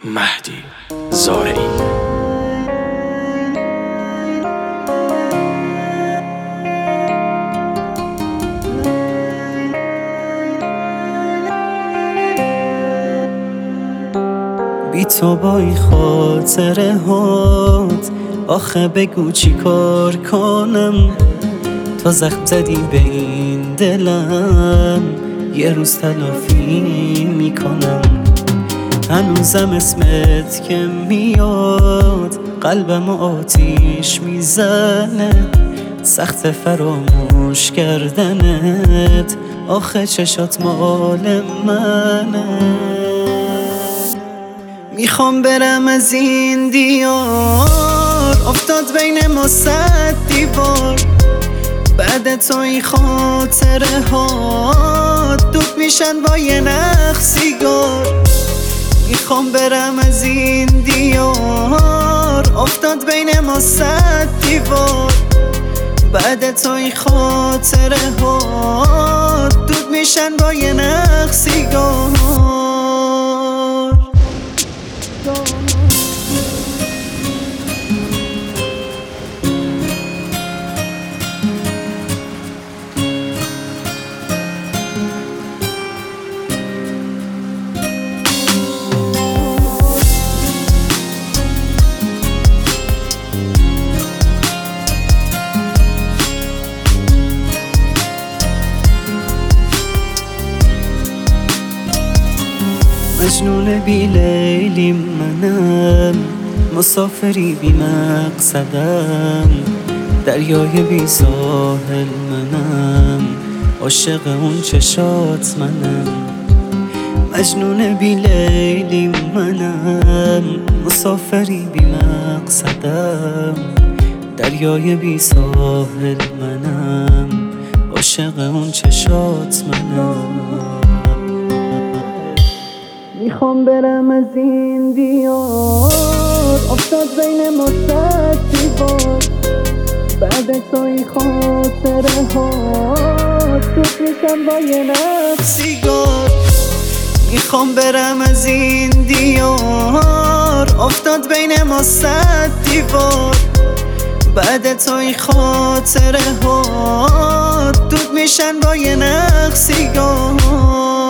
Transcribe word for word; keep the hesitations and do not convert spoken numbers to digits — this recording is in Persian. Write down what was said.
مهدی زارعی. بی تو با این خاطره هات، آخه بگو چی کار کنم؟ تا زخم زدی به این دلم، یه روز تلافی میکنم. هنوزم اسمت که میاد، قلبم آتیش میزنه. سخت فراموش کردنت، آخه چشات مال منه. میخوام برم از این دیار، افتاد بین ما صد دیوار. بعد تو این خاطره ها دود میشن با یه نخ سیگار. میخوام برم از این دیار، افتاد بین ما صد دیوار. بعد تو این خاطره ها دود میشن با یه نخ سیگار. مجنون بی لیلی منم، مسافری بی مقصدم. دریای بی ساحل منم، عاشق اون چشات منم. مجنون بی لیلی منم، مسافری بی مقصدم. دریای بی ساحل منم، عاشق اون چشات منم. میخوام برم از این دیار، افتاد بین ما صد دیوار. بعد تو این خاطره ها دود میشن با یه نخ سیگار. میخوام برم از این دیار، افتاد بین ما صد دیوار. بعد تو این خاطره ها دود میشن با یه نخ سیگار.